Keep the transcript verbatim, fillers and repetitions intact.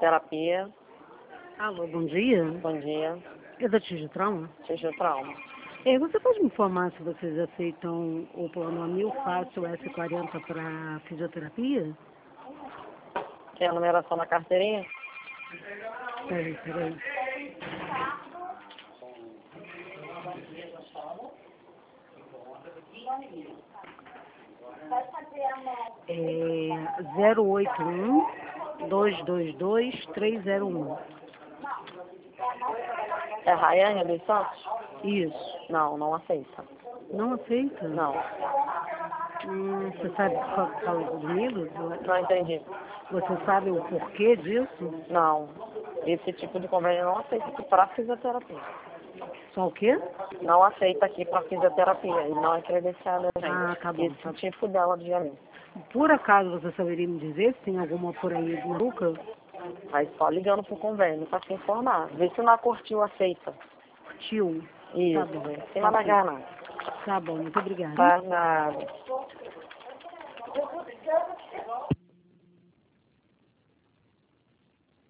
fisioterapia. Alô, bom dia. Bom dia. É da Tijo Trauma? Tijo Trauma. É, você pode me informar se vocês aceitam o plano Amil Fácil S quarenta para fisioterapia? Tem a numeração na carteirinha? Peraí, peraí. É zero oito um, dois dois dois, três zero um. É Rayane dos Santos? Isso. Não, não aceita. Não aceita? Não. Hum, você sabe qual fala comigo? Não entendi. Você sabe o porquê disso? Não. Esse tipo de convênio não aceita aqui para fisioterapia. Só o quê? Não aceita aqui para fisioterapia. E não é credenciada, gente. Ah, tá bom. Esse Tá. tipo dela de alimento. Por acaso você saberia me dizer se tem alguma por aí na Luca? Aí só ligando pro convênio para se informar. Vê se na Cortil aceita. Tio. Isso. Tá bom. Em cima da garnata. Tá bom, muito obrigada. Tá nada.